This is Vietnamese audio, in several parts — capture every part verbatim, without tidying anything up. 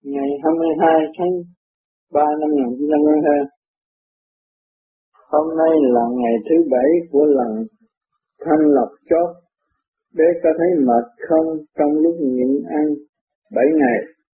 Ngày hai mươi hai tháng ba năm một nghìn chín trăm năm mươi hai, hôm nay là ngày thứ bảy của lần thanh lọc chót. Bé có thấy mệt không trong lúc nhịn ăn bảy ngày?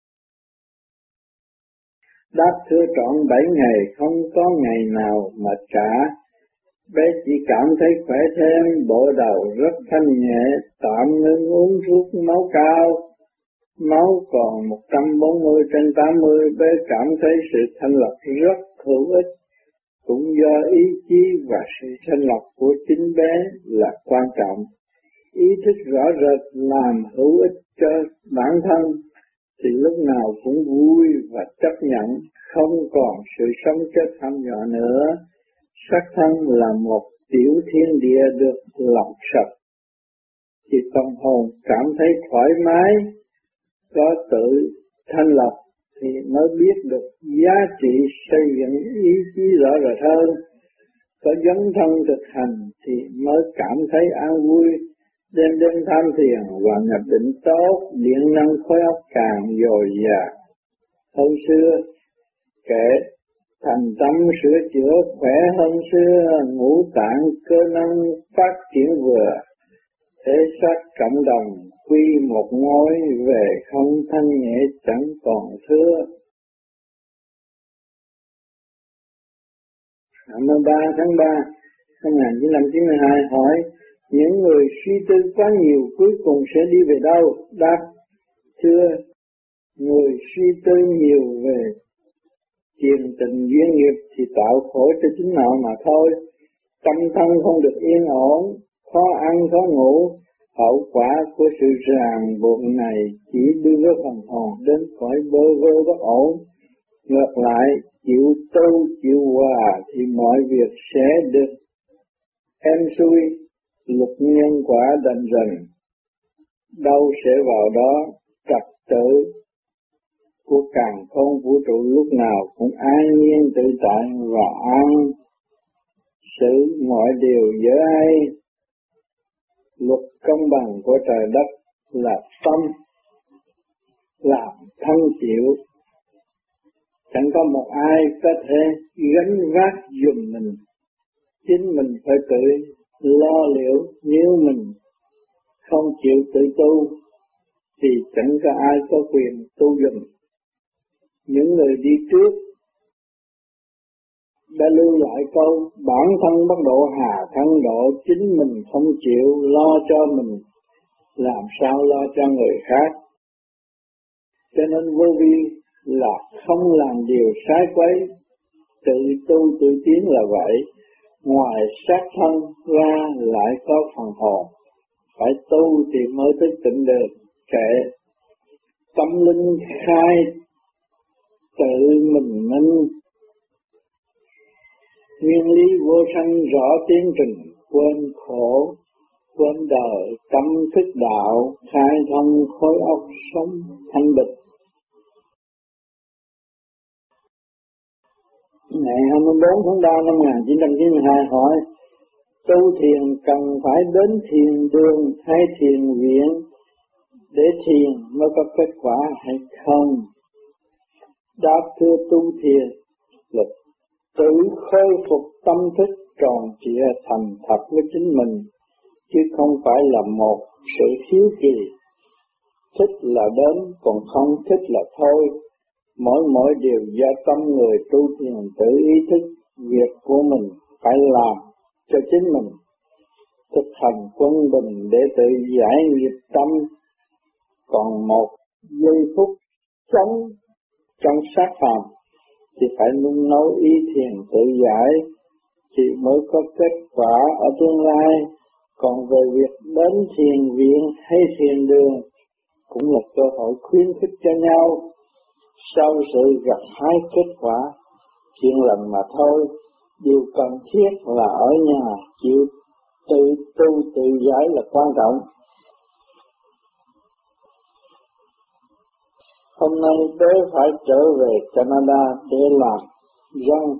Đáp thưa trọn bảy ngày, không có ngày nào mệt cả. Bé chỉ cảm thấy khỏe thêm, bộ đầu rất thanh nhẹ, tạm ngưng uống thuốc máu cao. Máu còn một trăm bốn mươi trên tám mươi, bé cảm thấy sự thanh lọc rất hữu ích. Cũng do ý chí và sự thanh lọc của chính bé là quan trọng. Ý thức rõ rệt làm hữu ích cho bản thân thì lúc nào cũng vui và chấp nhận, không còn sự sống chết thăm dọa nữa. Xác thân là một tiểu thiên địa được lọc sạch, thì tâm hồn cảm thấy thoải mái, có tự thanh lọc thì mới biết được giá trị xây dựng ý chí rõ rệt hơn. Có dấn thân thực hành thì mới cảm thấy an vui, đêm đêm tham thiền và nhập định tốt, điện năng khối óc càng dồi dào hơn xưa. Kể thành tâm sửa chữa khỏe hơn xưa, ngũ tạng cơ năng phát triển vừa, thể xác cộng đồng quy một ngôi, về không thanh nhẹ chẳng còn thưa. hai mươi ba tháng ba năm một nghìn chín trăm chín mươi hai hỏi: những người suy tư quá nhiều cuối cùng sẽ đi về đâu? Đáp: thưa, người suy tư nhiều về tiền tình duyên nghiệp thì tạo khổ cho chính họ mà thôi. Tâm thân không được yên ổn, khó ăn khó ngủ. Hậu quả của sự ràng buộc này chỉ đưa phần hồn đến cõi bơ vơ bất ổn. Ngược lại, chịu tu, chịu hòa thì mọi việc sẽ được êm xuôi, luật nhân quả đành rành. Đâu sẽ vào đó, trật tự của càn khôn vũ trụ lúc nào cũng an nhiên tự tại và an xử mọi điều dễ hay. Luật công bằng của trời đất là tâm làm thân chịu, chẳng có một ai có thể gánh vác giùm mình. Chính mình phải tự lo liệu, nếu mình không chịu tự tu thì chẳng có ai có quyền tu giùm. Những người đi trước đã lưu lại câu bản thân bất độ hà thân độ, chính mình không chịu lo cho mình, làm sao lo cho người khác. Cho nên vô vi là không làm điều sai quấy, tự tu tự tiến là vậy. Ngoài xác thân ra lại có phần hồn, phải tu thì mới thức tỉnh được. Kệ tâm linh khai tự mình minh, nguyên lý vô sanh rõ tiến trình, quên khổ quên đời, tâm thức đạo khai thông khối óc sống thanh bịch. Ngày hai mươi bốn tháng ba năm một nghìn chín trăm chín mươi hai hỏi: tu thiền cần phải đến thiền đường hay thiền viện để thiền mới có kết quả hay không? Đáp thưa, tu thiền là tự khôi phục tâm thức tròn trịa thành thật với chính mình, chứ không phải là một sự hiếu kỳ. Thích là đến, còn không thích là thôi. Mỗi mỗi điều do tâm người tu thiền tự ý thức việc của mình phải làm cho chính mình. Thực hành quân bình để tự giải nghiệp tâm. Còn một giây phút sống trong xác phàm thì phải nung nấu ý thiền tự giải thì mới có kết quả ở tương lai. Còn về việc đến thiền viện hay thiền đường cũng là cơ hội khuyến khích cho nhau. Sau sự gặp hái kết quả chuyện lành mà thôi. Điều cần thiết là ở nhà chịu tự tu tự giải là quan trọng. Hôm nay bé phải trở về Canada để làm răng.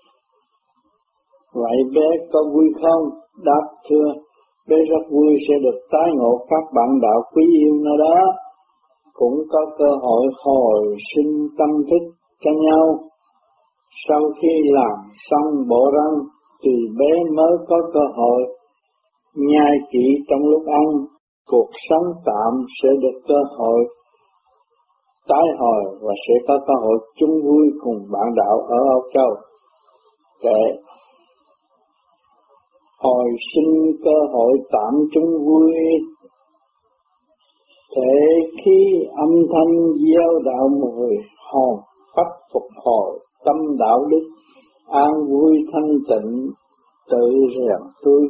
Vậy bé có vui không? Đáp thưa, bé rất vui sẽ được tái ngộ các bạn đạo quý yêu nơi đó. cũng có cơ hội hồi sinh tâm thức cho nhau. Sau khi làm xong bộ răng thì bé mới có cơ hội nhai chỉ trong lúc ăn. Cuộc sống tạm sẽ được cơ hội tái hồi và sẽ có cơ hội chung vui cùng bạn đạo ở Âu Châu. Kệ hồi sinh cơ hội tạm chung vui, thể khi âm thanh gieo đạo mùi, hồn phách phục hồi, tâm đạo đức, an vui thanh tịnh, tự rèn tươi.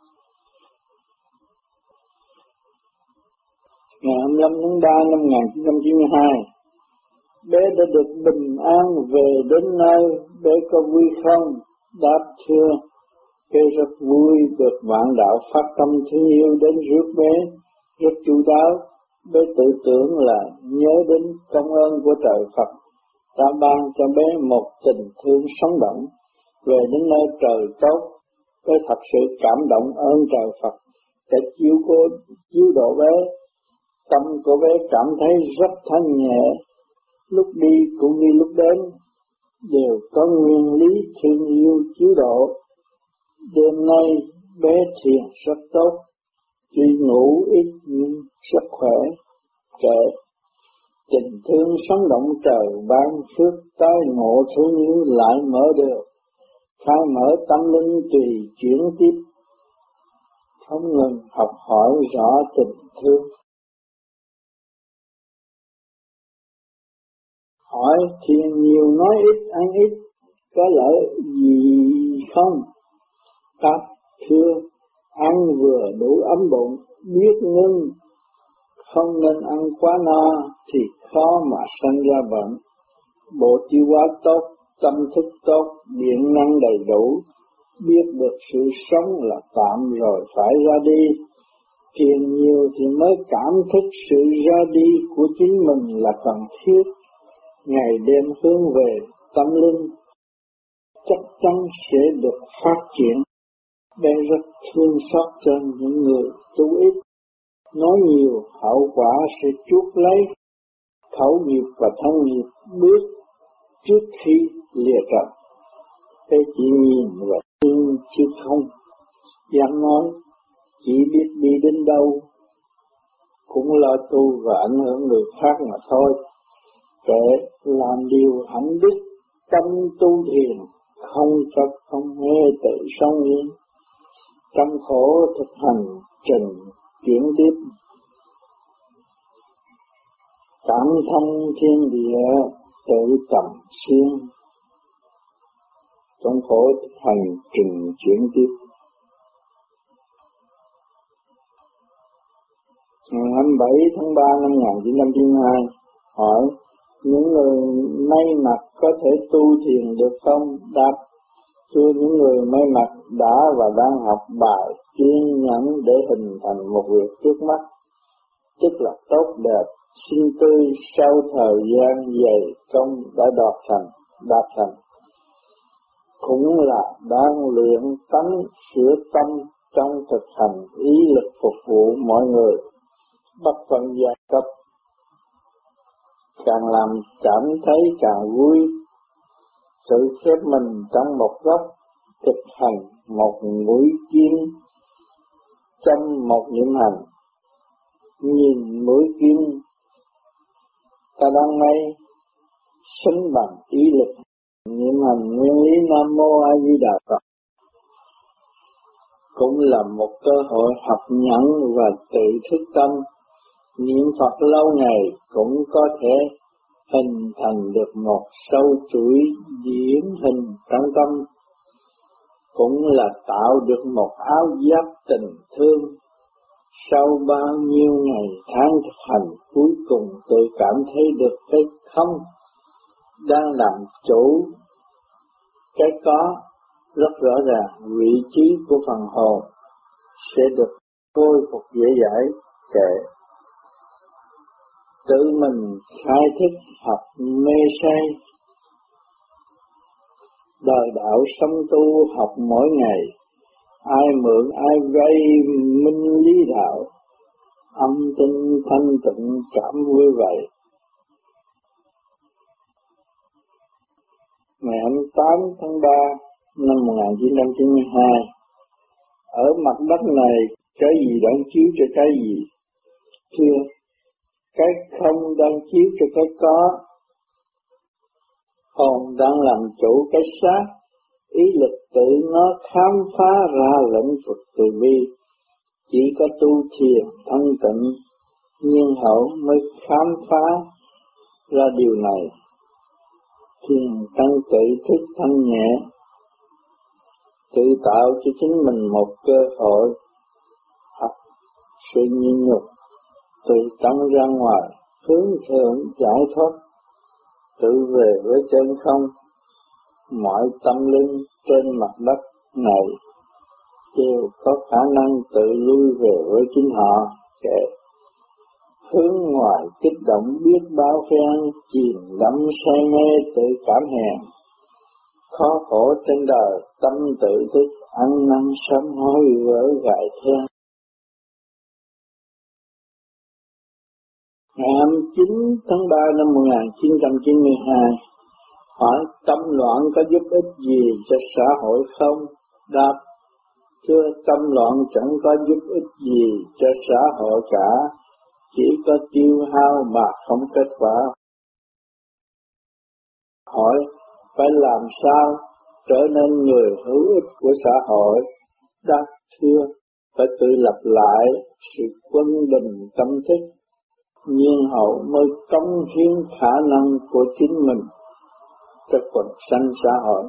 Ngày hai mươi lăm tháng ba năm một nghìn chín trăm chín mươi hai, bé đã được bình an về đến nơi. Bé có vui không? Đáp thưa, bé rất vui được bạn đạo phát tâm thương yêu đến rước bé, rất chu đáo. Bé tự tưởng là nhớ đến công ơn của trời Phật đã ban cho bé một tình thương sống động. Về đến nơi trời tốt, bé thật sự cảm động ơn trời Phật đã chiếu cố chiếu độ bé. Tâm của bé cảm thấy rất thanh nhẹ, lúc đi cũng như lúc đến, đều có nguyên lý thương yêu chiếu độ. Đêm nay bé thiền rất tốt, tuy ngủ ít nhưng rất khỏe. Kệ tình thương sống động trời ban phước tái ngộ thương yêu lại mở được, khai mở tâm linh tùy chuyển tiếp, không ngừng học hỏi rõ tình thương. Hỏi thiền nhiều nói ít ăn ít có lợi gì không? Đáp thưa, ăn vừa đủ ấm bụng, biết ngưng, không nên ăn quá no thì khó mà sanh ra bệnh. Bộ tiêu hóa tốt, tâm thức tốt, điện năng đầy đủ, biết được sự sống là tạm rồi phải ra đi. Thiền nhiều thì mới cảm thức sự ra đi của chính mình là cần thiết. Ngày đêm hướng về tâm linh, chắc chắn sẽ được phát triển. Bé rất thương xót cho những người tu ít, nói nhiều hậu quả sẽ chuốc lấy. Khẩu nghiệp và thân nghiệp bước trước khi lìa trần. Bé chỉ nhìn và thương chứ không dám nói, chỉ biết đi đến đâu cũng lo tu và ảnh hưởng người khác mà thôi. Kệ làm điều hạnh đức, tâm tu thiền, không chấp không mê tự sống yên. Trong khổ thực hành trình chuyển tiếp, cảm thông thiên địa tự tầm xuyên. Trong khổ thực hành trình chuyển tiếp. Ngày hai mươi bảy tháng ba năm một nghìn chín trăm chín mươi hai, hỏi những người may mặc có thể tu thiền được không? Đáp thưa, những người may mặc đã và đang học bài kiên nhẫn để hình thành một việc trước mắt, tức là tốt đẹp, xinh tươi sau thời gian dày công đã đạt thành, đạt thành. Cũng là đang luyện tánh sửa tâm trong thực hành ý lực phục vụ mọi người, bất phân giai cấp. Càng làm cảm thấy càng vui, sự khép mình trong một góc, thực hành một mũi kim trong một niệm hành. Nhìn mũi kim ta đang may, sánh bằng ý lực niệm hành nguyên lý Nam Mô A Di Đà Phật. Cũng là một cơ hội học nhẫn và tự thức tâm. Niệm Phật lâu ngày cũng có thể hình thành được một sâu chuỗi điển hình trong tâm, cũng là tạo được một áo giáp tình thương. Sau bao nhiêu ngày tháng thực hành, cuối cùng tự cảm thấy được cái không đang làm chủ cái có rất rõ ràng. Vị trí của phần hồn sẽ được khôi phục dễ dãi. Kệ tự mình khai thức học mê say, đời đạo sống tu học mỗi ngày. Ai mượn ai vay minh lý đạo, âm tinh thanh tịnh cảm vui vậy. Ngày hai mươi tám tháng ba năm một nghìn chín trăm chín mươi hai, ở mặt đất này cái gì đang chiếu cho cái gì? Thưa, cái không đang chiếu cho cái có. Hồn đang làm chủ cái xác, ý lực tự nó khám phá ra lĩnh vực từ bi. Chỉ có tu thiền thanh tịnh, nhiên hậu mới khám phá ra điều này. Thiền tăng tự thức thanh nhẹ, tự tạo cho chính mình một cơ hội học sự nhịn nhục, tự tăng ra ngoài, hướng thượng giải thoát, tự về với chân không. Mọi tâm linh trên mặt đất này đều có khả năng tự lui về với chính họ, kệ hướng ngoài kích động biết bao phen, chìm đắm say mê tự cảm hèn. Khó khổ trên đời tâm tự thức, ăn năn sám hối vỡ gại then. Ngày hai mươi chín tháng ba năm một nghìn chín trăm chín mươi hai, hỏi tâm loạn có giúp ích gì cho xã hội không? Đáp, thưa, tâm loạn chẳng có giúp ích gì cho xã hội cả, chỉ có tiêu hao mà không kết quả. Hỏi, phải làm sao trở nên người hữu ích của xã hội? Đáp, thưa, phải tự lập lại sự quân bình tâm thức, nhiên hậu mới cống hiến khả năng của chính mình cho quần sanh xã hội.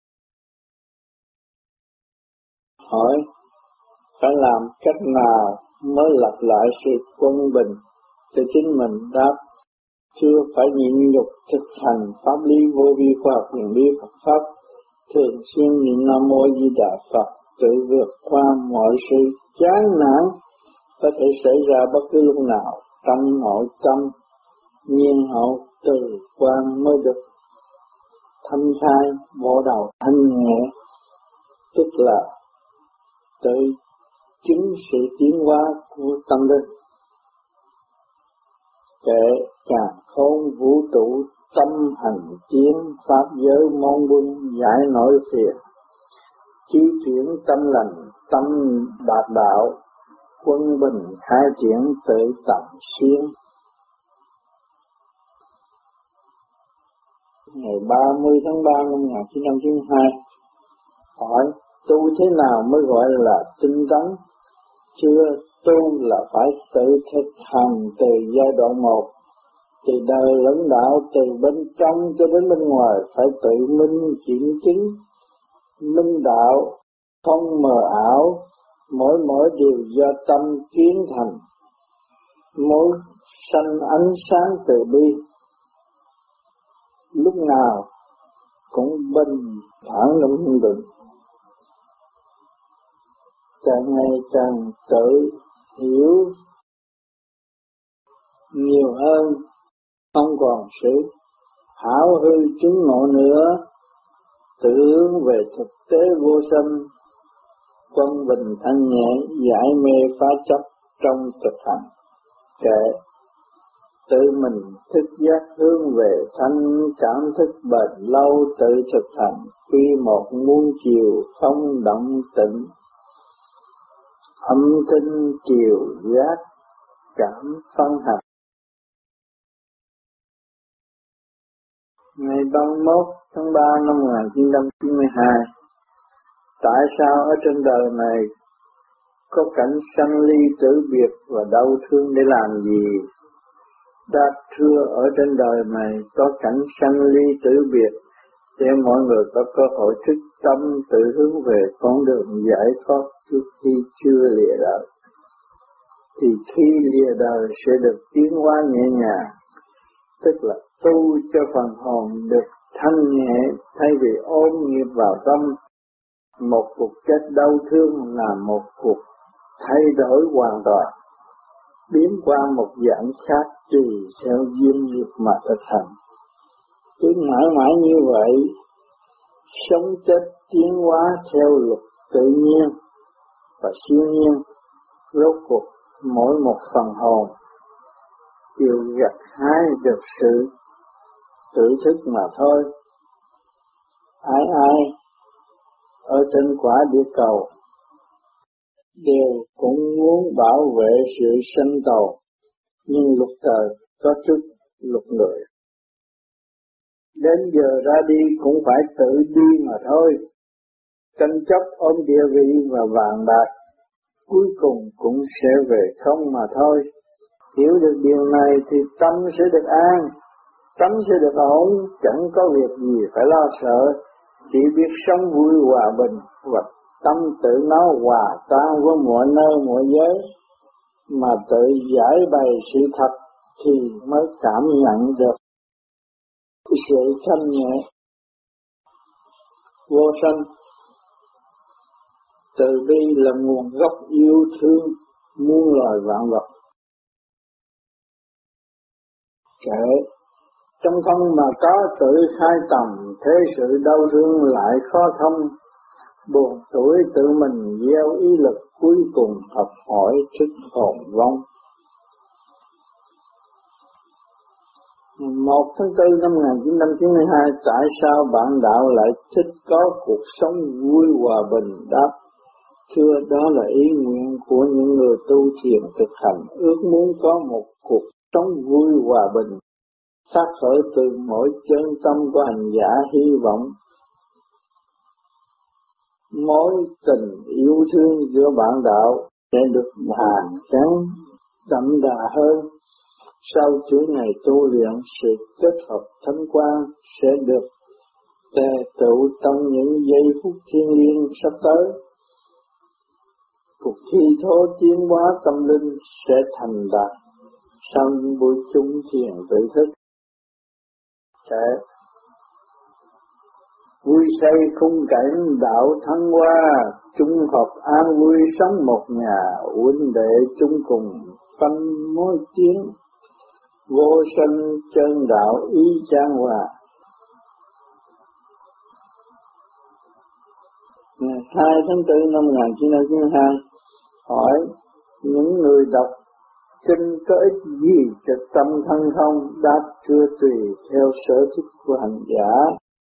Hỏi, phải làm cách nào mới lập lại sự quân bình cho chính mình? Đáp, thưa, phải nhịn nhục thực hành pháp lý vô vi khoa học huyền bí Phật pháp, thường xuyên niệm Nam Mô Di Đà Phật, tự vượt qua mọi sự chán nản có thể xảy ra bất cứ lúc nào. Trong nội tâm nhiên hậu từ quan mới được thanh khai, bộ đầu thanh nhẹ, tức là tự chứng sự tiến hóa của tâm linh. Kệ càn khôn vũ trụ tâm hành tiến, pháp giới mong buông giải nỗi phiền, chi chuyển tâm lành tâm đạt đạo, quân bình khai triển tự tận xuyên. Ngày ba mươi tháng ba năm một nghìn chín trăm chín mươi hai, hỏi tu thế nào mới gọi là tinh tấn? Chưa, tu là phải tự thực hành từ giai đoạn một, từ đời lẫn đạo, từ bên trong cho đến bên ngoài, phải tự minh chuyển chứng, minh đạo, không mờ ảo, mỗi mỗi điều do tâm kiến thành, mỗi sanh ánh sáng từ bi, lúc nào cũng bình thản ổn định, càng ngày càng tự hiểu nhiều hơn, không còn sự hão hư chứng ngộ nữa, tự hướng về thực tế vô sanh, quân bình thanh nhẹ, giải mê phá chấp trong thực hành. Kệ tự mình thức giác hướng về thanh cảm thức bền lâu, tự thực hành quy một muôn chiều không động tĩnh, âm thanh chiều giác cảm phân hành. Ngày ba mươi mốt tháng ba năm một nghìn chín trăm chín mươi hai, tại sao ở trên đời này có cảnh sanh ly tử biệt và đau thương để làm gì? Đáp, thưa, ở trên đời này có cảnh sanh ly tử biệt để mọi người có cơ hội thức tâm tự hướng về con đường giải thoát trước khi chưa lìa đời. Thì khi lìa đời sẽ được tiến hóa nhẹ nhàng, tức là tu cho phần hồn được thanh nhẹ, thay vì ôm nghiệp vào tâm. Một cuộc chết đau thương là một cuộc thay đổi hoàn toàn, biến qua một dạng khác tùy theo duyên nghiệp mà thực hành. Cứ mãi mãi như vậy, sống chết tiến hóa theo luật tự nhiên và siêu nhiên, rốt cuộc mỗi một phần hồn đều gặt hái được sự tự thức mà thôi. Ai ai ở trên quả địa cầu đều cũng muốn bảo vệ sự sinh tồn, nhưng luật trời có trước luật người. Đến giờ ra đi cũng phải tự đi mà thôi. Tranh chấp ôm địa vị và vàng bạc, cuối cùng cũng sẽ về không mà thôi. Hiểu được điều này thì tâm sẽ được an, tâm sẽ được ổn, chẳng có việc gì phải lo sợ, chỉ biết sống vui hòa bình và tâm tự nó hòa tan với mọi nơi mọi giới, mà tự giải bày sự thật thì mới cảm nhận được sự thanh nhẹ vô sanh. Từ bi là nguồn gốc yêu thương muôn loài vạn vật. Kể trong không mà có tự khai tầm, thế sự đau thương lại khó thông, buồn tuổi tự mình gieo ý lực, cuối cùng học hỏi thức hồn vong. một tháng tư năm một nghìn chín trăm chín mươi hai, tại sao bạn đạo lại thích có cuộc sống vui hòa bình? Đáp: thưa, đó là ý nguyện của những người tu thiền thực hành, ước muốn có một cuộc sống vui hòa bình, phát khởi từ mỗi chân tâm của hành giả, hy vọng mối tình yêu thương giữa bạn đạo sẽ được hàn gắn đậm đà hơn. Sau chuỗi ngày tu luyện, sự kết hợp thánh quang sẽ được tề tựu trong những giây phút thiêng liêng sắp tới. Cuộc thi thố tiến hóa tâm linh sẽ thành đạt sau những buổi chung thiền tự thức. Sẽ vui say khung cảnh đạo thăng hoa, chung hợp an vui sống một nhà, huynh đệ chung cùng phân mối tiếng, vô sanh chân đạo ý trang hòa. Ngày hai tháng tư năm một nghìn chín trăm chín mươi hai, hỏi những người đọc kinh có ích gì cho tâm thân không? Đáp: chưa, tùy theo sở thích của hành giả.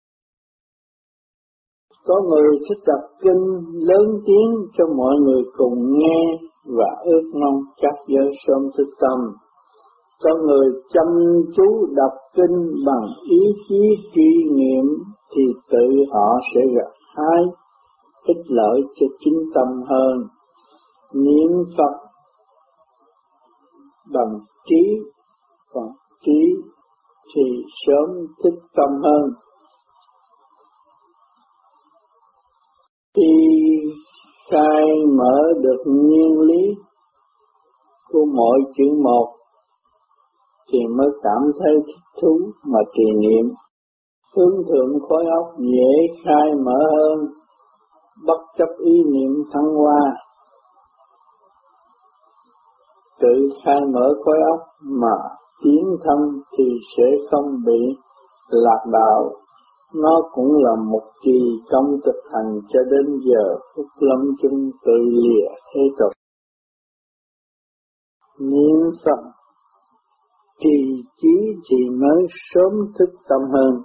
Có người thích đọc kinh lớn tiếng cho mọi người cùng nghe và ước mong các giới sớm thức tâm. Có người chăm chú đọc kinh bằng ý chí truy nghiệm thì tự họ sẽ gặt hái ích lợi cho chính tâm hơn. Niệm Phật bằng trí, còn trí thì sớm thức tâm hơn. Khi khai mở được nguyên lý của mỗi chữ một thì mới cảm thấy thích thú mà trì niệm. Hướng thượng khối óc dễ khai mở hơn, bất chấp ý niệm thăng hoa. Tự khai mở khối óc mà tiến thân thì sẽ không bị lạc đạo. Nó cũng là một kỳ công thực hành cho đến giờ phút lâm chung tự lìa thế tục. Niệm Phật trì trí thì mới sớm thức tâm hơn.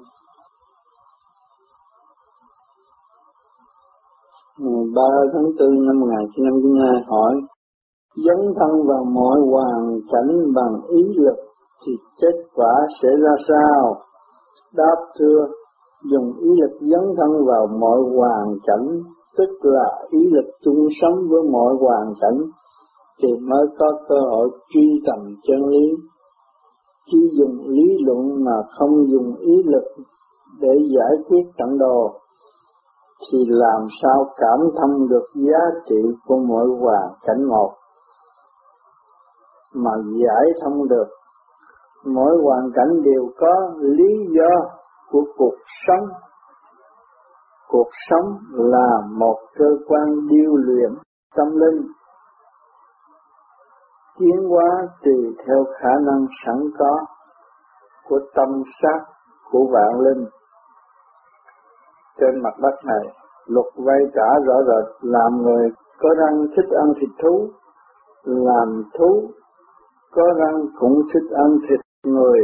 Ngày ba tháng tư năm một nghìn chín trăm chín mươi hai, hỏi dấn thân vào mọi hoàn cảnh bằng ý lực thì kết quả sẽ ra sao? Đáp: thưa, dùng ý lực dấn thân vào mọi hoàn cảnh, tức là ý lực chung sống với mọi hoàn cảnh, thì mới có cơ hội truy tầm chân lý. Chỉ dùng lý luận mà không dùng ý lực để giải quyết trận đồ, thì làm sao cảm thông được giá trị của mỗi hoàn cảnh một, mà giải thông được mỗi hoàn cảnh đều có lý do của cuộc sống. Cuộc sống là một cơ quan điêu luyện tâm linh, tiến hóa tùy theo khả năng sẵn có của tâm xác của vạn linh. Trên mặt đất này, luật vay trả rõ rệt, làm người có răng thích ăn thịt thú, làm thú, có răng cũng thích ăn thịt người,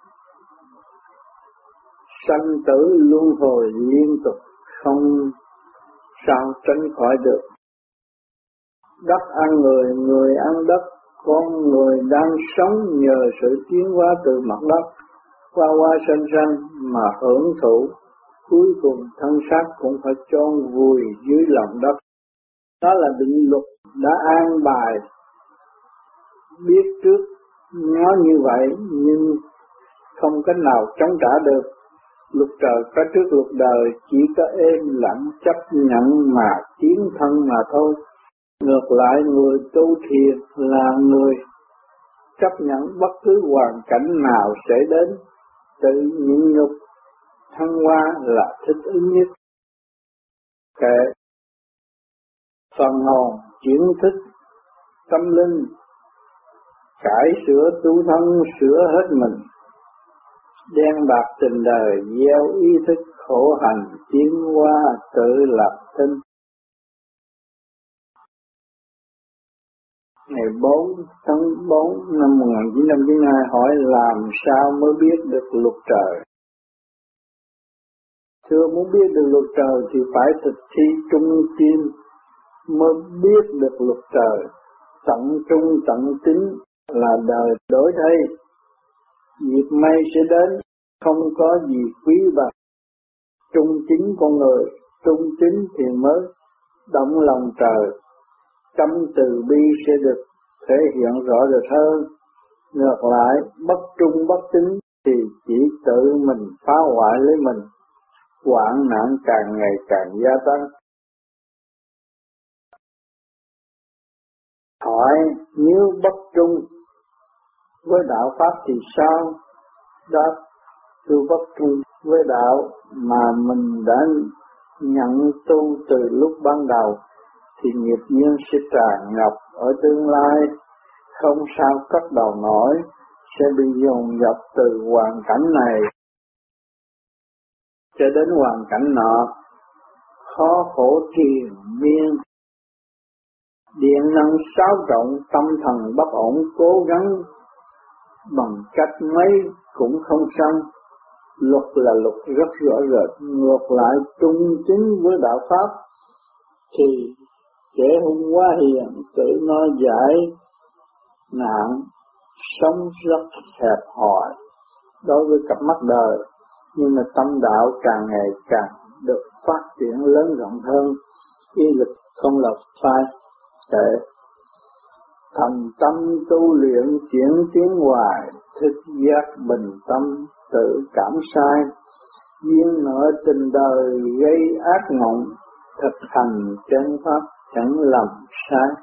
sanh tử luân hồi liên tục, không sao tránh khỏi được. Đất ăn người, người ăn đất, con người đang sống nhờ sự tiến hóa từ mặt đất, qua qua sanh sanh mà hưởng thụ, cuối cùng thân xác cũng phải chôn vùi dưới lòng đất. Đó là định luật đã an bài, biết trước nó như vậy nhưng không cách nào chống trả được. Luật trời có trước luật đời, chỉ có êm lặng chấp nhận mà tiến thân mà thôi. Ngược lại người tu thiền là người chấp nhận bất cứ hoàn cảnh nào sẽ đến, tự nhịn nhục, thăng hoa là thích ứng nhất. Kệ phần hồn chuyển thức tâm linh, cải sửa tu thân sửa hết mình, đen bạc tình đời gieo ý thức khổ hành tiến hóa tự lập tinh. Ngày bốn tháng bốn năm một nghìn chín trăm chín mươi hai hỏi làm sao mới biết được luật trời? Thưa, muốn biết được luật trời thì phải thực thi trung tim mới biết được luật trời. Tận trung tận tín là đời đổi thay. Việc may sẽ đến, không có gì quý bằng trung tín con người. Trung tín thì mới động lòng trời. Tâm từ bi sẽ được thể hiện rõ rệt hơn. Ngược lại, bất trung bất tín thì chỉ tự mình phá hoại lấy mình, hoạn nạn càng ngày càng gia tăng. Hỏi nếu bất trung với đạo Pháp thì sao? Đáp, tôi bất trung với đạo mà mình đã nhận tu từ lúc ban đầu thì nghiệp duyên sẽ tràn ngập ở tương lai, không sao cất đầu nổi, sẽ bị dồn dập từ hoàn cảnh này cho đến hoàn cảnh nọ, khó khổ triền miên. Điện năng xáo trộn, tâm thần bất ổn, cố gắng bằng cách mấy cũng không xong. Luật là luật rất rõ rệt, ngược lại trung tín với đạo Pháp thì kẻ hung quá hiền tự nói giải nạn, sống rất hẹp hòi đối với cặp mắt đời, nhưng mà tâm đạo càng ngày càng được phát triển lớn rộng hơn, ý lực không lọt phai. Để thành tâm tu luyện chuyển tiến hoài, thức giác bình tâm tự cảm sai, duyên nợ tình đời gây ác mộng, thực hành chân pháp chẳng lầm sai.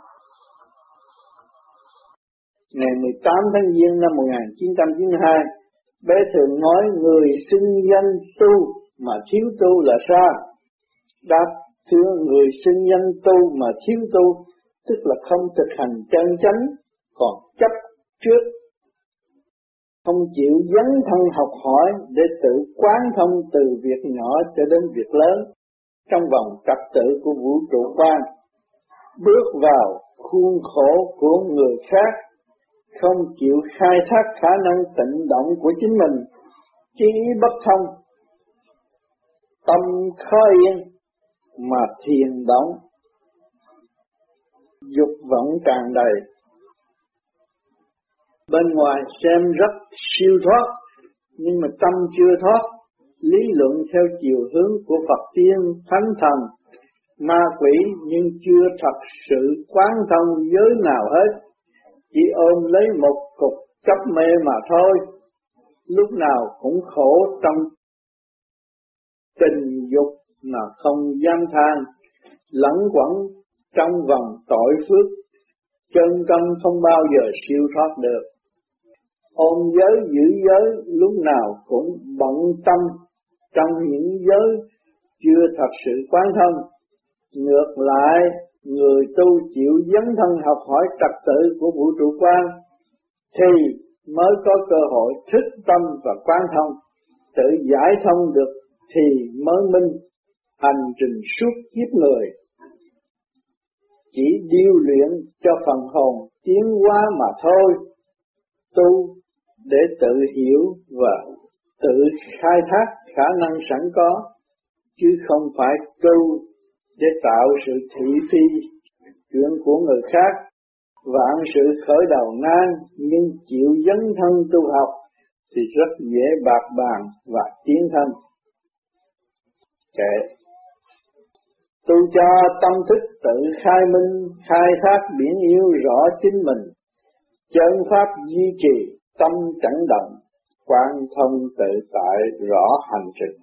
Ngày mười tám tháng Giêng năm một nghìn chín trăm chín mươi hai, bé thường nói người xưng danh tu mà thiếu tu là sao? Đáp, thưa, người xưng danh tu mà thiếu tu tức là không thực hành chân chánh, còn chấp trước, không chịu dấn thân học hỏi để tự quán thông từ việc nhỏ cho đến việc lớn trong vòng trật tự của vũ trụ quan, bước vào khuôn khổ của người khác, không chịu khai thác khả năng tịnh động của chính mình, chí ý bất thông, tâm khó yên mà thiền động, dục vọng tràn đầy. Bên ngoài xem rất siêu thoát, nhưng mà tâm chưa thoát. Lý luận theo chiều hướng của Phật tiên, thánh thần, ma quỷ, nhưng chưa thật sự quán thông giới nào hết, chỉ ôm lấy một cục chấp mê mà thôi. Lúc nào cũng khổ trong tình dục mà không dám than, lẫn quẩn trong vòng tội phước, chân tâm không bao giờ siêu thoát được. Ôm giới giữ giới, lúc nào cũng bận tâm trong những giới chưa thật sự quán thông. Ngược lại, người tu chịu dấn thân học hỏi trật tự của vũ trụ quan thì mới có cơ hội thức tâm và quán thông, tự giải thông được thì mới minh. Hành trình suốt kiếp người chỉ điêu luyện cho phần hồn tiến hóa mà thôi. Tu để tự hiểu và tự khai thác khả năng sẵn có, chứ không phải tu để tạo sự thị phi chuyện của người khác. Vạn sự khởi đầu nan, nhưng chịu dấn thân tu học thì rất dễ bạc bàn và tiến thân. Kệ tu cho tâm thức tự khai minh, khai thác biển yêu rõ chính mình, chân pháp duy trì tâm chẳng động, quan thông tự tại rõ hành trình.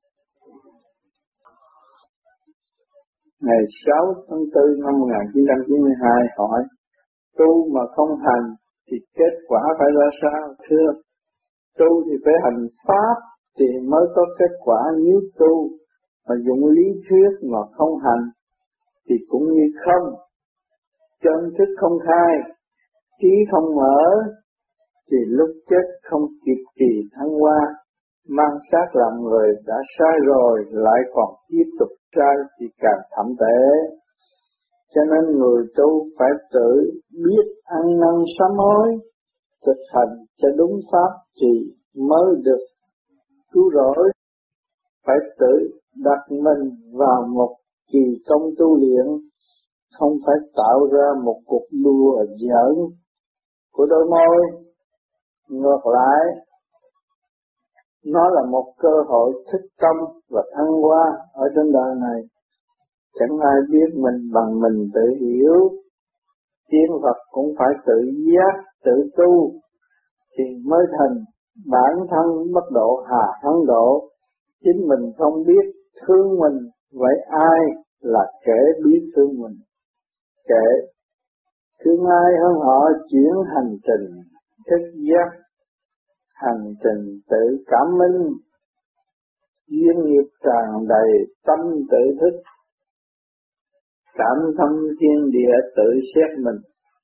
Ngày sáu tháng tư năm một nghìn chín trăm chín mươi hai hỏi: tu mà không hành thì kết quả phải ra sao? Thưa, tu thì phải hành pháp thì mới có kết quả. Nếu tu mà dùng lý thuyết mà không hành thì cũng như không. Chân thức không khai, trí không mở, thì lúc chết không kịp kỳ thăng hoa, mang xác làm người đã sai rồi lại còn tiếp tục sai thì càng thậm tệ. Cho nên người tu phải tự biết ăn năn sám hối, thực hành cho đúng pháp thì mới được cứu rỗi. Phải tự đặt mình vào một kỳ công tu luyện, không phải tạo ra một cuộc đua giỡn của đôi môi. Ngược lại, nó là một cơ hội thức tâm và thăng hoa ở trên đời này. Chẳng ai biết mình bằng mình tự hiểu. Tiên Phật cũng phải tự giác, tự tu thì mới thành. Bản thân bất độ hà thắng độ. Chính mình không biết thương mình, vậy ai là kẻ biết thương mình? Kẻ thương ai hơn họ chuyển hành trình thức giác, hành trình tự cảm minh, duyên nghiệp tràn đầy tâm tự thức, cảm thâm thiên địa tự xét mình.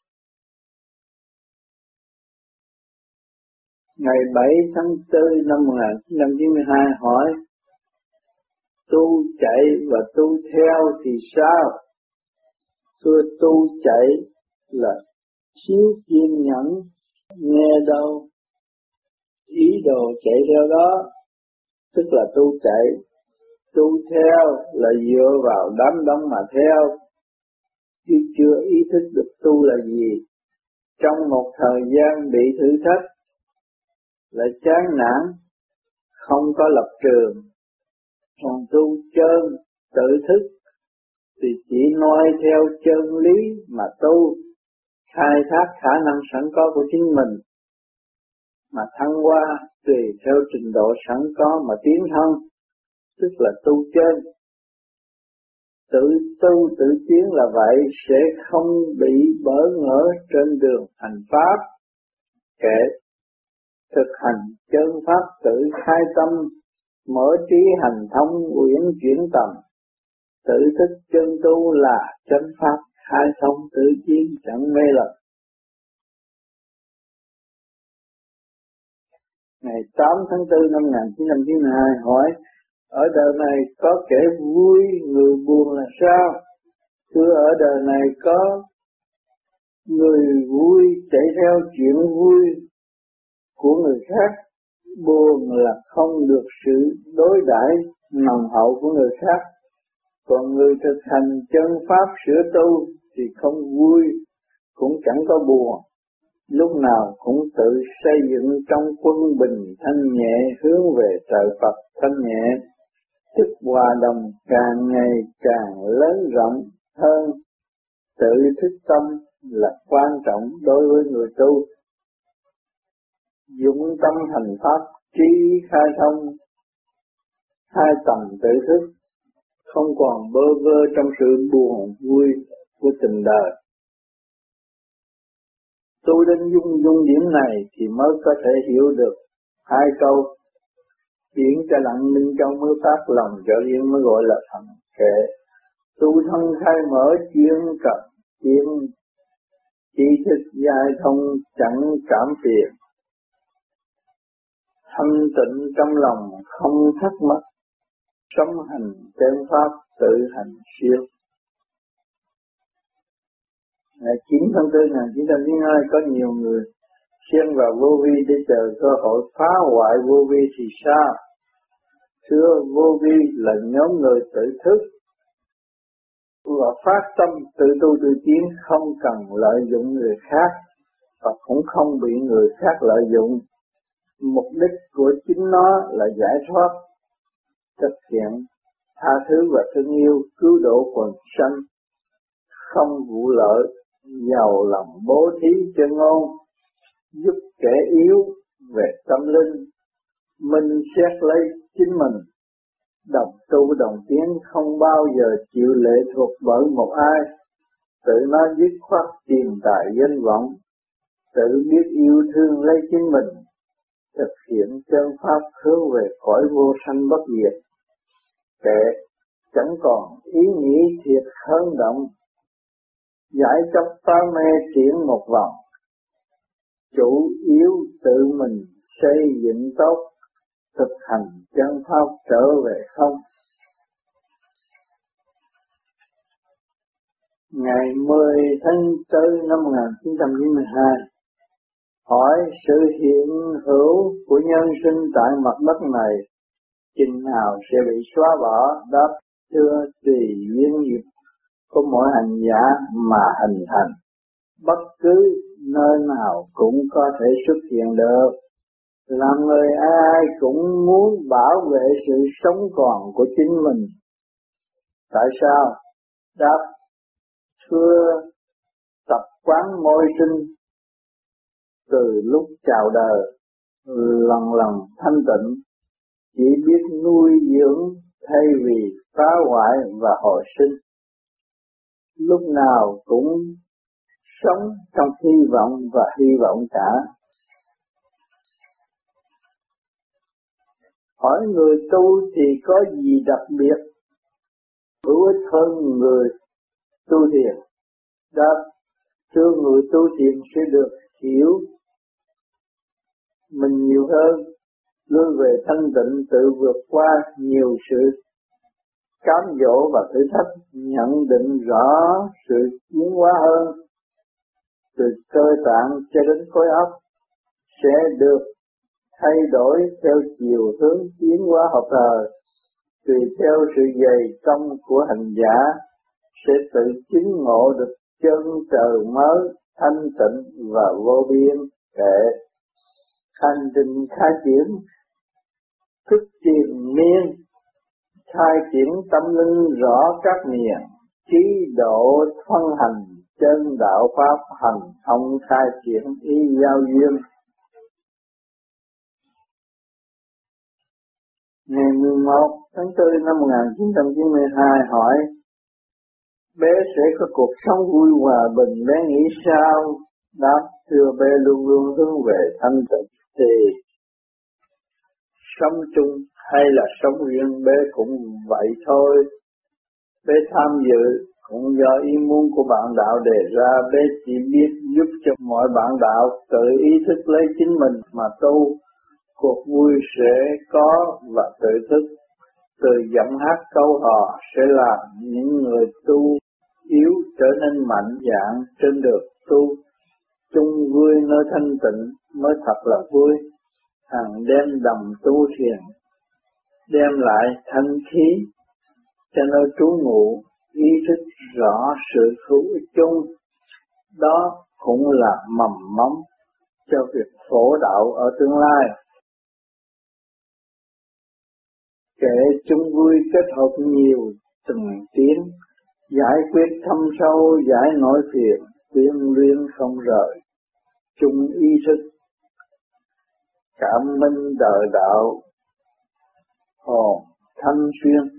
Ngày bảy tháng tư năm một nghìn chín trăm chín mươi hai hỏi: tu chạy và tu theo thì sao? Thưa, tu chạy là thiếu kiên nhẫn, nghe đâu ý đồ chạy theo đó, tức là tu chạy. Tu theo là dựa vào đám đông mà theo, chứ chưa ý thức được tu là gì. Trong một thời gian bị thử thách, lại chán nản, không có lập trường. Còn tu chân, tự thức, thì chỉ nói theo chân lý mà tu, khai thác khả năng sẵn có của chính mình, mà thăng hoa tùy theo trình độ sẵn có mà tiến thân, tức là tu chân. Tự tu tự tiến là vậy, sẽ không bị bỡ ngỡ trên đường hành pháp. Kệ thực hành chân pháp tự khai tâm, mở trí hành thông uyển chuyển tầm. Tự thức chân tu là chân pháp khai thông tự tiến chẳng mê lầm. Ngày tám tháng tư năm một nghìn chín trăm chín mươi hai hỏi: ở đời này có kẻ vui, người buồn là sao? Thưa, ở đời này có người vui chạy theo chuyện vui của người khác, buồn là không được sự đối đãi nồng hậu của người khác. Còn người thực hành chân pháp sửa tu thì không vui cũng chẳng có buồn, lúc nào cũng tự xây dựng trong quân bình thanh nhẹ, hướng về trời Phật thanh nhẹ. Thức hòa đồng càng ngày càng lớn rộng hơn. Tự thức tâm là quan trọng đối với người tu. Dụng tâm hành pháp, trí khai thông, hai tầm tự thức, không còn bơ vơ trong sự buồn vui của tình đời. Tu đến dung dung điểm này thì mới có thể hiểu được hai câu: biển cho lặng minh châu mới phát, lòng trở yên mới gọi là thành kệ. Tu thân khai mở chuyên cập chuyên trí thức giải thông chẳng cảm phiền. Thanh tịnh trong lòng không thắc mắc, sống hành chân pháp tự hành siêu. Ngày chín tháng tư năm một nghìn chín trăm chín mươi hai có nhiều người xuyên vào vô vi để chờ cơ hội phá hoại vô vi thì sao? Thưa, vô vi là nhóm người tự thức và phát tâm tự tu tự tiến, không cần lợi dụng người khác và cũng không bị người khác lợi dụng. Mục đích của chính nó là giải thoát, thực hiện tha thứ và thương yêu, cứu độ quần sanh, không vụ lợi, giàu lòng bố thí chân ngôn, giúp kẻ yếu về tâm linh, minh xét lấy chính mình, đồng tu đồng tiến, không bao giờ chịu lệ thuộc bởi một ai, tự nó dứt khoát tiền tài danh vọng, tự biết yêu thương lấy chính mình, thực hiện chân pháp hướng về cõi vô sanh bất diệt. Kệ chẳng còn ý nghĩ thiệt hơn động, giải chấp phá mê triển một vòng, chủ yếu tự mình xây dựng tốt, thực hành chân pháp trở về không. Ngày mười tháng tư năm một nghìn chín trăm chín mươi hai, hỏi sự hiện hữu của nhân sinh tại mặt đất này chừng nào sẽ bị xóa bỏ? Đáp: thưa, tùy duyên nghiệp của mỗi hành giả mà hình thành, bất cứ nơi nào cũng có thể xuất hiện được. Làm người ai ai cũng muốn bảo vệ sự sống còn của chính mình. Tại sao? Đáp: thưa, tập quán môi sinh từ lúc chào đời lần lần thanh tịnh, chỉ biết nuôi dưỡng thay vì phá hoại và hồi sinh. Lúc nào cũng sống trong hy vọng và hy vọng cả. Hỏi người tu thì có gì đặc biệt hữu ích hơn người tu thiền? Đáp: thưa, người tu thiền sẽ được hiểu mình nhiều hơn, lui về thanh tịnh, tự vượt qua nhiều sự cám dỗ và thử thách, nhận định rõ sự tiến hóa hơn từ cơ tạng cho đến khối óc, sẽ được thay đổi theo chiều hướng tiến hóa học thời, tùy theo sự dày công của hành giả, sẽ tự chứng ngộ được chân trời mới thanh tịnh và vô biên. Kệ hành trình khai triển thức triền miên, khai triển tâm linh rõ các miền, trí độ phân hành chân đạo pháp, hành thông khai triển ý giao duyên. Ngày mười một tháng tư năm một nghìn chín trăm chín mươi hai, hỏi bé sẽ có cuộc sống vui hòa bình, bé nghĩ sao? Đáp: thưa, bé luôn luôn hướng về thanh tịnh. Thì sống chung hay là sống riêng bé cũng vậy thôi. Bé tham dự cũng do ý muốn của bạn đạo đề ra, bé chỉ biết giúp cho mọi bạn đạo tự ý thức lấy chính mình mà tu. Cuộc vui sẽ có và tự thức. Từ giọng hát câu hò sẽ làm những người tu yếu trở nên mạnh dạn trên đường tu. Chung vui nơi thanh tịnh mới thật là vui. Hằng đêm đầm tu thiền, đem lại thanh khí cho nơi trú ngụ, ý thức rõ sự hữu ích chung. Đó cũng là mầm móng cho việc phổ đạo ở tương lai. Kệ chung vui kết hợp nhiều từng tiếng, giải quyết thâm sâu, giải nỗi phiền, quyến luyến không rời. Chung ý thức, cảm minh đời đạo, hồn thanh xuyên.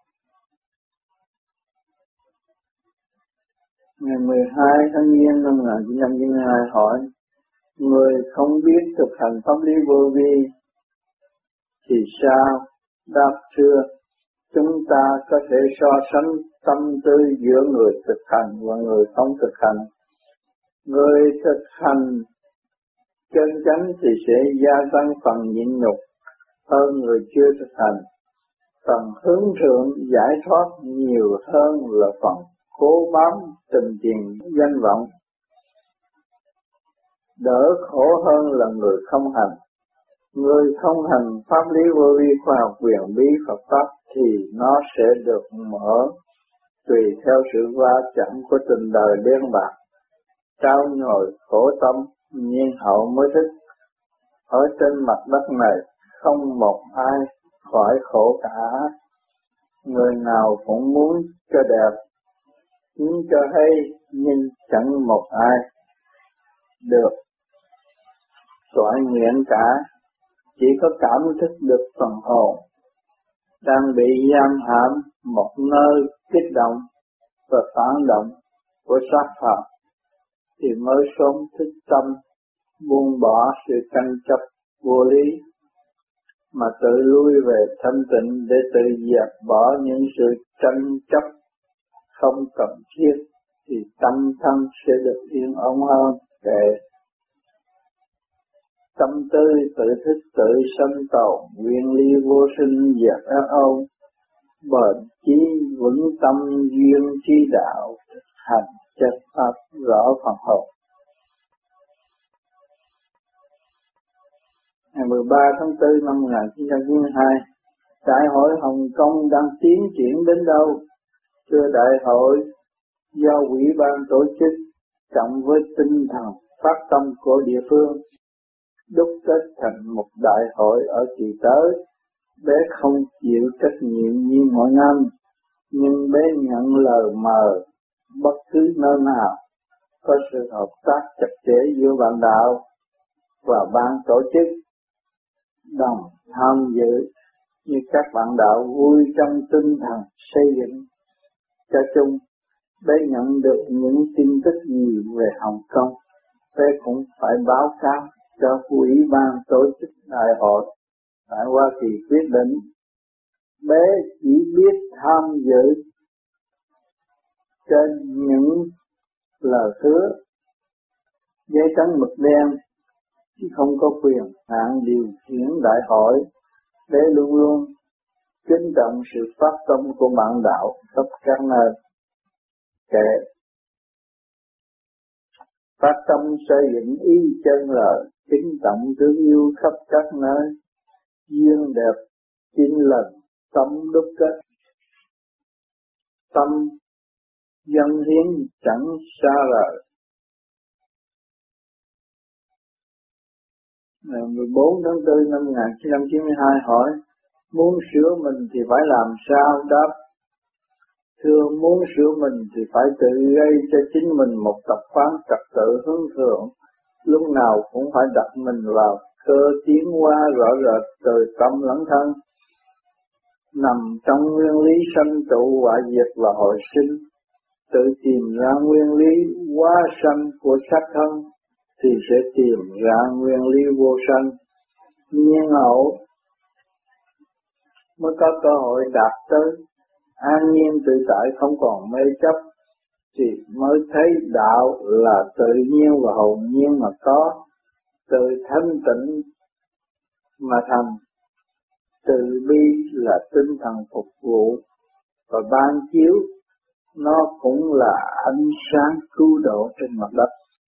Ngày mười hai tháng Giêng năm một nghìn chín trăm chín mươi hai, hỏi người không biết thực hành pháp lý vô vi thì sao? Đáp: thưa, chúng ta có thể so sánh tâm tư giữa người thực hành và người không thực hành. Người thực hành chân chánh thì sẽ gia tăng phần nhịn nhục hơn người chưa thực hành. Phần hướng thượng giải thoát nhiều hơn là phần cố bám tình tiền danh vọng, đỡ khổ hơn là người không hành. Người không hành pháp lý vô vi khoa học quyền bí Phật pháp thì nó sẽ được mở tùy theo sự va chạm của tình đời đen bạc, trao nhồi khổ tâm, nhiên hậu mới thức. Ở trên mặt đất này không một ai khỏi khổ cả. Người nào cũng muốn cho đẹp, muốn cho hay, nhưng chẳng một ai được toại nguyện cả. Chỉ có cảm thức được phần hồn đang bị giam hãm một nơi kích động và phản động của sát phạm thì mới sớm thức tâm, buông bỏ sự tranh chấp vô lý mà tự lui về thanh tịnh để tự dẹp bỏ những sự tranh chấp không cần thiết, thì tâm thân sẽ được yên ổn hơn. Để tâm tư tự thức tự sanh tồn, nguyên lý vô sinh dẹp ác âu, bền chí vững tâm duyên trí đạo, hành chất pháp rõ phần hồn. Ngày mười ba tháng tư năm một nghìn chín trăm chín mươi hai, Đại hội Hồng Kông đang tiến triển đến đâu? Thưa Đại hội, do Ủy ban tổ chức cộng với tinh thần phát tâm của địa phương đúc kết thành một đại hội ở kỳ tới. Bé không chịu trách nhiệm như mỗi năm, nhưng bé nhận lời mời bất cứ nơi nào có sự hợp tác chặt chẽ giữa bạn đạo và ban tổ chức đồng tham dự, như các bạn đạo vui trong tinh thần xây dựng cho chung. Bé nhận được những tin tức gì về Hồng Kông, bé cũng phải báo cáo cho Ủy ban tổ chức đại hội tại Hoa Kỳ quyết định. Bé chỉ biết tham dự trên những lời hứa giấy trắng mực đen, chứ không có quyền hạn điều khiển đại hội. Bé luôn luôn kính trọng sự phát tâm của bạn đạo khắp các nơi. Kệ phát tâm xây dựng ý chân lời, kính trọng thương yêu khắp các nơi, duyên đẹp chín lần tâm đúc kết, tâm dân hiến chẳng xa rời. Ngày mười bốn tháng tư năm một nghìn chín trăm chín mươi hai hỏi, muốn sửa mình thì phải làm sao? Đáp, thưa, muốn sửa mình thì phải tự gây cho chính mình một tập quán trật tự hướng thượng, lúc nào cũng phải đặt mình vào cơ tiến hóa rõ rệt từ tâm lẫn thân, nằm trong nguyên lý sanh trụ hoại diệt và hồi sinh, tự tìm ra nguyên lý hóa sanh của xác thân thì sẽ tìm ra nguyên lý vô sanh. Nhiên hậu mới có cơ hội đạt tới an nhiên tự tại, không còn mê chấp, thì mới thấy đạo là tự nhiên và hồn nhiên mà có, từ thanh tịnh mà thành, từ bi là tinh thần phục vụ và ban chiếu, nó cũng là ánh sáng cứu độ trên mặt đất.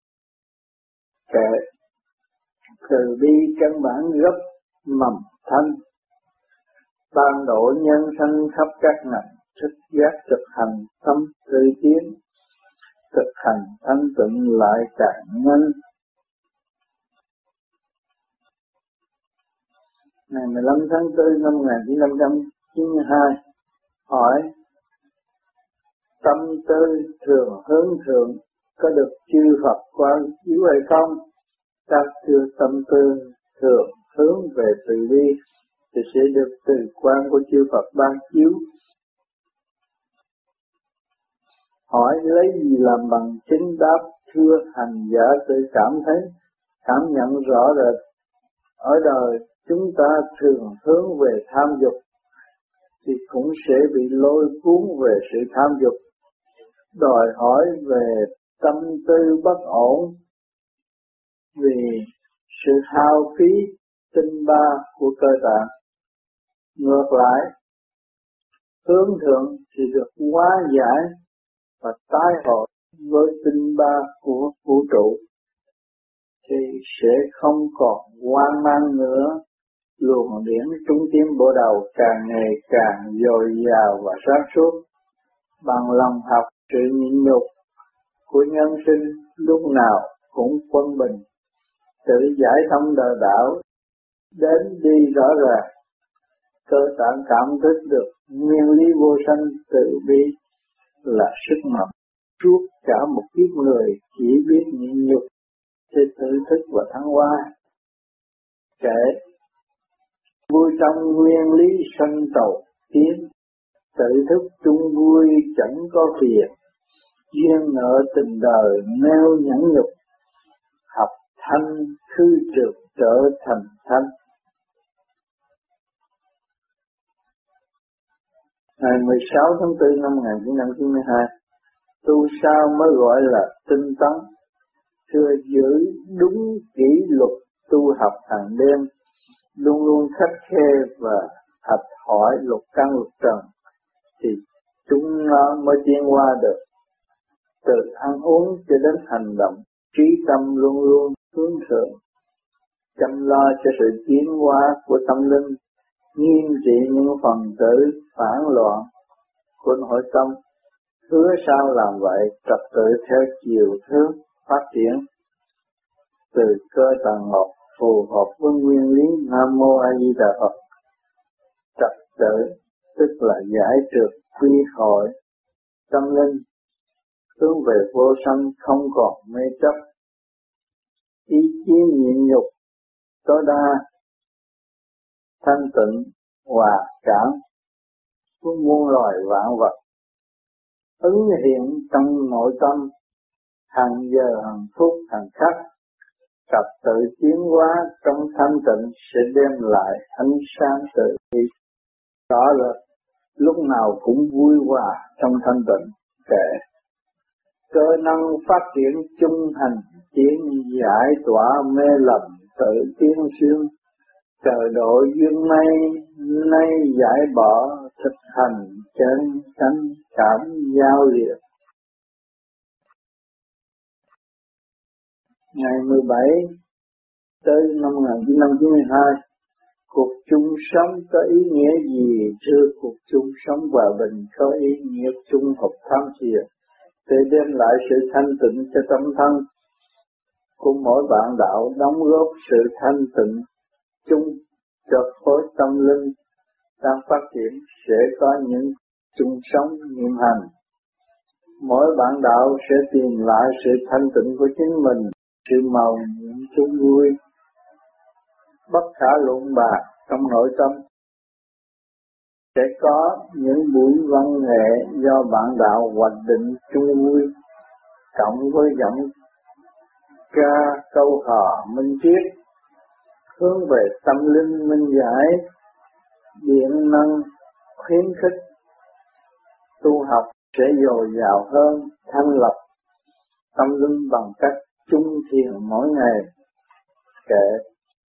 Kệ từ bi căn bản gốc mầm thanh, ban độ nhân sanh khắp các ngành, thức giác thực hành tâm tự tiến, thực hành thanh tịnh lại càng nhanh. Ngày mười lăm tháng tư năm một nghìn chín trăm chín mươi hai hỏi, tâm tư thường hướng thượng có được chư Phật quán chiếu hay không? Các thưa, tâm tư thường hướng về từ bi thì sẽ được từ quan của chư Phật ban chiếu. Hỏi lấy gì làm bằng chứng? Đáp, thưa, hành giả tự cảm thấy, cảm nhận rõ rệt. Ở đời chúng ta thường hướng về tham dục thì cũng sẽ bị lôi cuốn về sự tham dục, đòi hỏi về tâm tư bất ổn vì sự hao phí tinh ba của cơ tạng. Ngược lại, hướng thượng thì được hóa giải và tái hội với tinh ba của vũ trụ thì sẽ không còn hoang mang nữa. Luồng điển trung tim bộ đầu càng ngày càng dồi dào và sáng suốt. Bằng lòng học sự nhịn nhục của nhân sinh lúc nào cũng quân bình, tự giải thông đời đạo, đến đi rõ ràng, cơ tạng cảm thức được nguyên lý vô sanh từ bi là sức mạnh suốt cả một kiếp người chỉ biết nhịn nhục để tự thức và thăng hoa. Kể vui trong nguyên lý sanh tàu tiến, tự thức chung vui chẳng có phiền, duyên nợ tình đời nêu nhẫn nhục, học thanh khư trượt trở thành thanh. Ngày mười sáu tháng tư năm một nghìn chín trăm chín mươi hai, tu sao mới gọi là tinh tấn? Thưa, giữ đúng kỷ luật tu học hàng đêm, luôn luôn khắt khe và học hỏi luật căn luật trần, thì chúng nó mới tiến qua được. Từ ăn uống cho đến hành động, trí tâm luôn luôn hướng thượng, chăm lo cho sự tiến hóa của tâm linh, nghiêm trị những phần tử phản loạn của nội tâm, hứa sao làm vậy, trật tự theo chiều hướng phát triển từ cơ tầng một phù hợp với nguyên lý Nam Mô A Di Đà Phật. Trật tự tức là giải trượt quy hội tâm linh, hướng về vô sanh không còn mê chấp, ý chí nhịn nhục tối đa, thanh tịnh hòa cảm với muôn loài vạn vật, ứng hiện trong nội tâm, hàng giờ hàng phút hàng khắc. Trật tự tiến hóa trong thanh tịnh sẽ đem lại ánh sáng từ bi. Rõ là lúc nào cũng vui hòa trong thanh tịnh. Kệ cơ năng phát triển chung hành tiến, giải tỏa mê lầm tự tiến xuyên. Trời độ duyên nay nay giải bỏ, thực hành chân chánh cảm giao liệt. Ngày mười bảy tới năm một nghìn chín trăm chín mươi hai, cuộc chung sống có ý nghĩa gì? Thưa, cuộc chung sống hòa bình có ý nghĩa chung hợp tham thiền để đem lại sự thanh tịnh cho tâm thân của mỗi bạn đạo, đóng góp sự thanh tịnh chung cho khối tâm linh đang phát triển, sẽ có những chung sống niệm hành. Mỗi bạn đạo sẽ tìm lại sự thanh tịnh của chính mình, sự màu nhiệm chung vui bất khả luận bàn trong nội tâm. Sẽ có những buổi văn nghệ do bạn đạo hoạch định chung vui, cộng với giọng ca câu hò minh triết, hướng về tâm linh minh giải, điện năng khuyến khích tu học sẽ dồi dào hơn, thanh lập tâm linh bằng cách chung thiền mỗi ngày. Kệ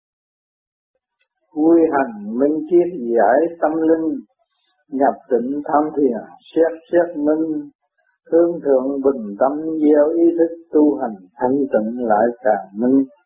vui hành minh triết giải tâm linh, nhập tịnh tham thiền xét xét minh, hướng thượng bình tâm gieo ý thức tu hành thanh tịnh lại càng minh.